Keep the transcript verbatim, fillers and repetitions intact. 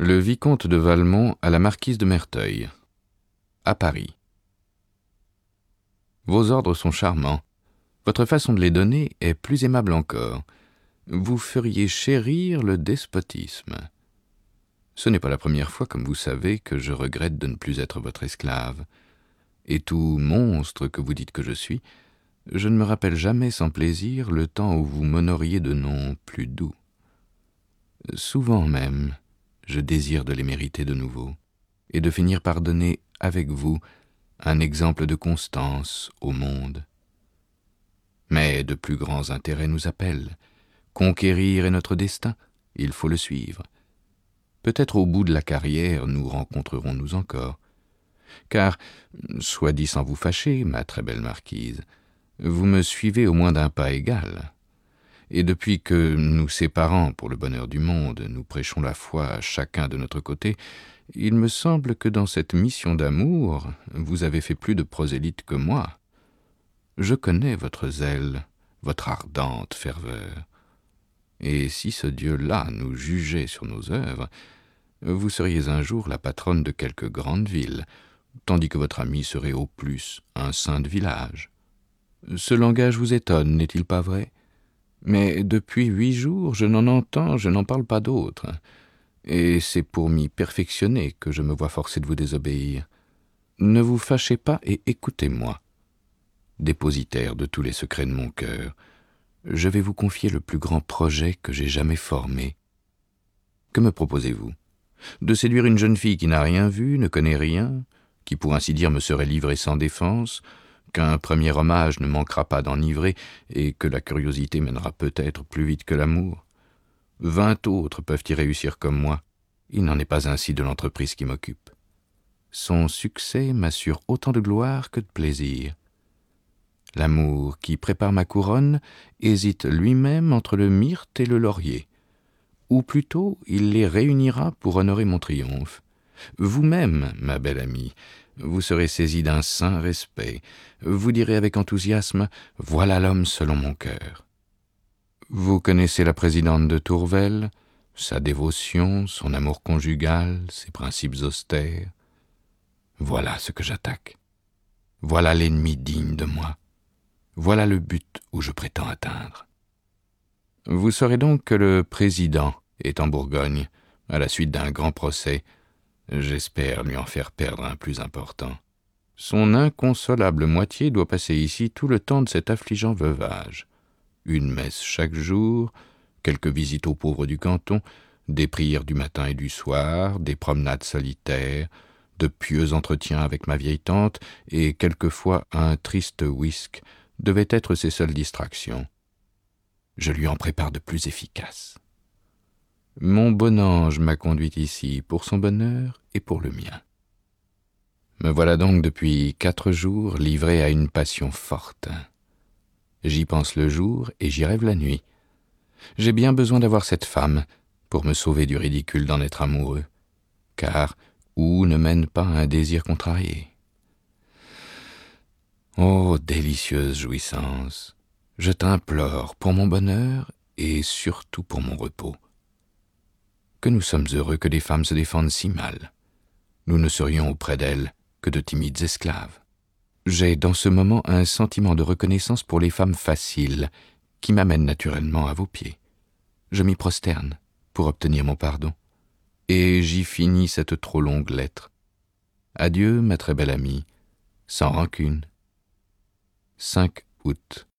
Le vicomte de Valmont à la marquise de Merteuil, à Paris. Vos ordres sont charmants. Votre façon de les donner est plus aimable encore. Vous feriez chérir le despotisme. Ce n'est pas la première fois, comme vous savez, que je regrette de ne plus être votre esclave. Et tout monstre que vous dites que je suis, je ne me rappelle jamais sans plaisir le temps où vous m'honoriez de noms plus doux. Souvent même, je désire de les mériter de nouveau, et de finir par donner, avec vous, un exemple de constance au monde. Mais de plus grands intérêts nous appellent. Conquérir est notre destin, il faut le suivre. Peut-être au bout de la carrière nous rencontrerons-nous encore. Car, soit dit sans vous fâcher, ma très belle marquise, vous me suivez au moins d'un pas égal. Et depuis que, nous séparant pour le bonheur du monde, nous prêchons la foi chacun de notre côté, il me semble que dans cette mission d'amour, vous avez fait plus de prosélytes que moi. Je connais votre zèle, votre ardente ferveur. Et si ce Dieu-là nous jugeait sur nos œuvres, vous seriez un jour la patronne de quelque grande ville, tandis que votre ami serait au plus un saint de village. Ce langage vous étonne, n'est-il pas vrai ? Mais depuis huit jours, je n'en entends, je n'en parle pas d'autre. Et c'est pour m'y perfectionner que je me vois forcé de vous désobéir. Ne vous fâchez pas et écoutez-moi. Dépositaire de tous les secrets de mon cœur, je vais vous confier le plus grand projet que j'ai jamais formé. Que me proposez-vous ? De séduire une jeune fille qui n'a rien vu, ne connaît rien, qui pour ainsi dire me serait livrée sans défense, qu'un premier hommage ne manquera pas d'enivrer et que la curiosité mènera peut-être plus vite que l'amour. Vingt autres peuvent y réussir comme moi. Il n'en est pas ainsi de l'entreprise qui m'occupe. Son succès m'assure autant de gloire que de plaisir. L'amour qui prépare ma couronne hésite lui-même entre le myrte et le laurier. Ou plutôt, il les réunira pour honorer mon triomphe. Vous-même, ma belle amie, vous serez saisie d'un saint respect. Vous direz avec enthousiasme « Voilà l'homme selon mon cœur ». Vous connaissez la présidente de Tourvel, sa dévotion, son amour conjugal, ses principes austères. Voilà ce que j'attaque. Voilà l'ennemi digne de moi. Voilà le but où je prétends atteindre. Vous saurez donc que le président est en Bourgogne, à la suite d'un grand procès. J'espère lui en faire perdre un plus important. Son inconsolable moitié doit passer ici tout le temps de cet affligeant veuvage. Une messe chaque jour, quelques visites aux pauvres du canton, des prières du matin et du soir, des promenades solitaires, de pieux entretiens avec ma vieille tante et quelquefois un triste whisk devaient être ses seules distractions. Je lui en prépare de plus efficaces. Mon bon ange m'a conduit ici pour son bonheur et pour le mien. Me voilà donc depuis quatre jours livré à une passion forte. J'y pense le jour et j'y rêve la nuit. J'ai bien besoin d'avoir cette femme pour me sauver du ridicule d'en être amoureux, car où ne mène pas un désir contrarié ? Ô délicieuse jouissance, je t'implore pour mon bonheur et surtout pour mon repos. Que nous sommes heureux que les femmes se défendent si mal. Nous ne serions auprès d'elles que de timides esclaves. J'ai dans ce moment un sentiment de reconnaissance pour les femmes faciles qui m'amène naturellement à vos pieds. Je m'y prosterne pour obtenir mon pardon. Et j'y finis cette trop longue lettre. Adieu, ma très belle amie, sans rancune. cinq août.